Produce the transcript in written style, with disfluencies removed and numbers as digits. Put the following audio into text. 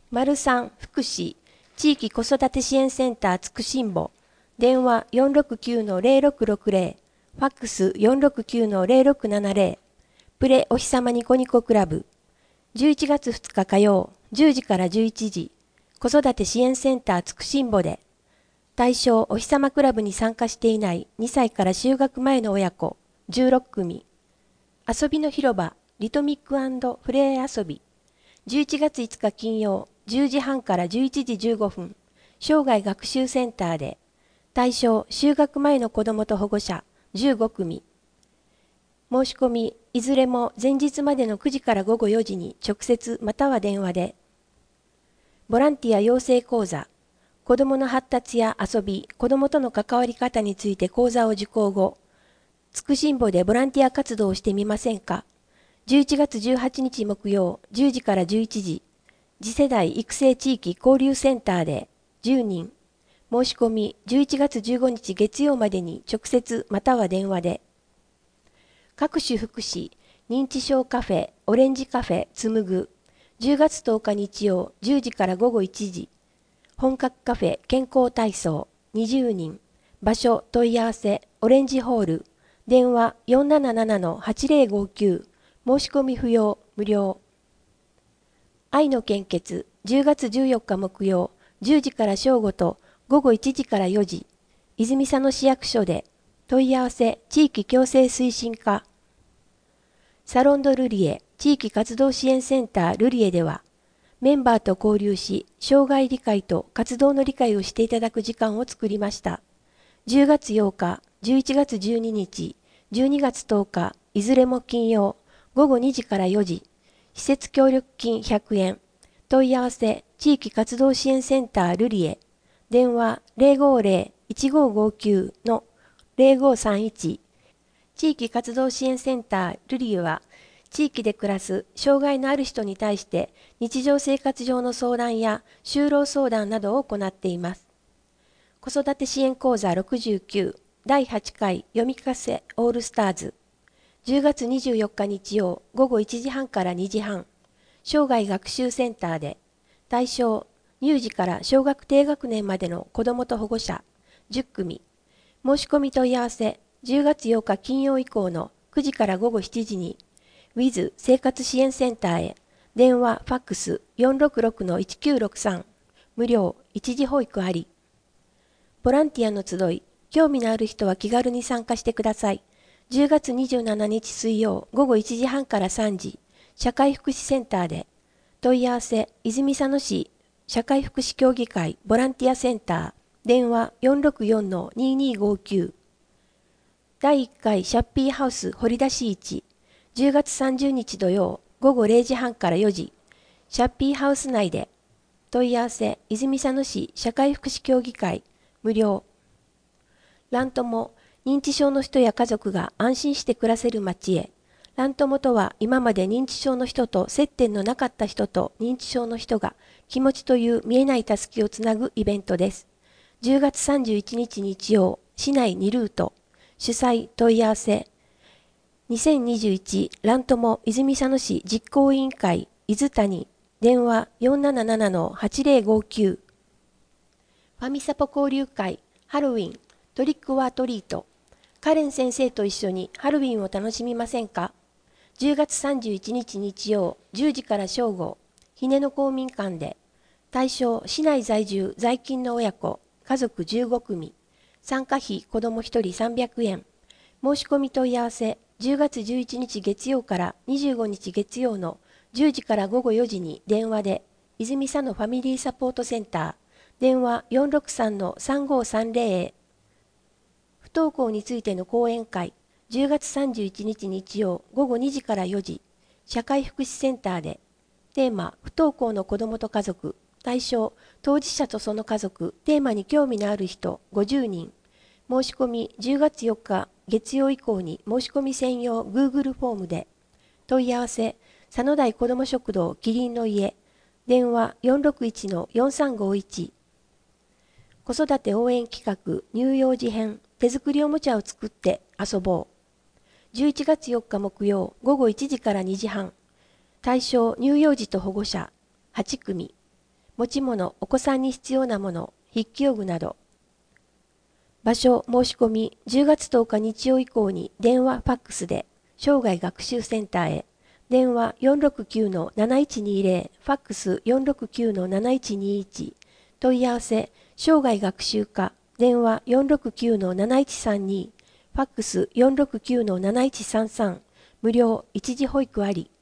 03福祉地域子育て支援センターつくしんぼ、電話469-0660、ファックス469-0670、プレお日様ニコニコクラブ、11月2日火曜10時から11時、子育て支援センターつくしんぼで、対象お日様クラブに参加していない2歳から就学前の親子16組、遊びの広場リトミック&フレー遊び、11月5日金曜10時半から11時15分、生涯学習センターで、対象就学前の子どもと保護者15組、申し込みいずれも前日までの9時から午後4時に直接または電話で、ボランティア養成講座、子どもの発達や遊び、子どもとの関わり方について講座を受講後、つくしんぼでボランティア活動をしてみませんか。11月18日木曜10時から11時、次世代育成地域交流センターで10人、申し込み11月15日月曜までに直接または電話で、各種福祉、認知症カフェ、オレンジカフェ、つむぐ、10月10日日曜10時から午後1時、本格カフェ、健康体操、20人、場所問い合わせ、オレンジホール、電話477-8059、申し込み不要、無料。愛の献血、10月14日木曜、10時から正午と午後1時から4時、泉佐野市役所で、問い合わせ地域共生推進課。サロンドルリエ地域活動支援センタールリエでは、メンバーと交流し、障害理解と活動の理解をしていただく時間を作りました。10月8日、11月12日、12月10日、いずれも金曜、午後2時から4時、施設協力金100円、問い合わせ地域活動支援センタールリエ、電話050-1559-0531、地域活動支援センタールリエは、地域で暮らす障害のある人に対して日常生活上の相談や就労相談などを行っています。子育て支援講座69第8回読み聞かせオールスターズ、10月24日日曜午後1時半から2時半、生涯学習センターで、対象乳児から小学低学年までの子どもと保護者10組、申し込み問い合わせ10月8日金曜以降の9時から午後7時に、WIZ 生活支援センターへ、電話ファックス466-1963、無料一時保育あり。ボランティアの集い、興味のある人は気軽に参加してください。10月27日水曜午後1時半から3時、社会福祉センターで、問い合わせ泉佐野市社会福祉協議会ボランティアセンター、電話464-2259。第1回シャッピーハウス掘り出し市、10月30日土曜午後0時半から4時、シャッピーハウス内で、問い合わせ泉佐野市社会福祉協議会無料。ラントモ、認知症の人や家族が安心して暮らせる街へ。ラントモとは今まで認知症の人と接点のなかった人と認知症の人が気持ちという見えないたすきをつなぐイベントです。10月31日日曜、市内2ルート、主催問い合わせ、2021ラントモ泉佐野市実行委員会伊豆谷、電話477-8059。ファミサポ交流会ハロウィントリックオアトリート、カレン先生と一緒にハロウィンを楽しみませんか。10月31日日曜10時から正午、ひねの公民館で、対象市内在住在勤の親子家族15組、参加費子ども1人300円、申し込み問い合わせ10月11日月曜から25日月曜の10時から午後4時に電話で、泉佐野ファミリーサポートセンター、電話463-3530へ。不登校についての講演会、10月31日日曜午後2時から4時、社会福祉センターで、テーマ、不登校の子どもと家族、対象、当事者とその家族、テーマに興味のある人50人、申し込み10月4日月曜以降に申し込み専用 Google フォームで、問い合わせ、佐野台子ども食堂キリンの家、電話461-4351。子育て応援企画乳幼児編手作りおもちゃを作って遊ぼう。11月4日木曜午後1時から2時半。対象乳幼児と保護者8組。 持ち物、お子さんに必要なもの、筆記用具など。場所、申し込み、10月10日日曜以降に電話、ファックスで、生涯学習センターへ。電話469-7120、ファックス469-7121。問い合わせ、生涯学習課、電話469-7132、ファックス469-7133。無料、一時保育あり。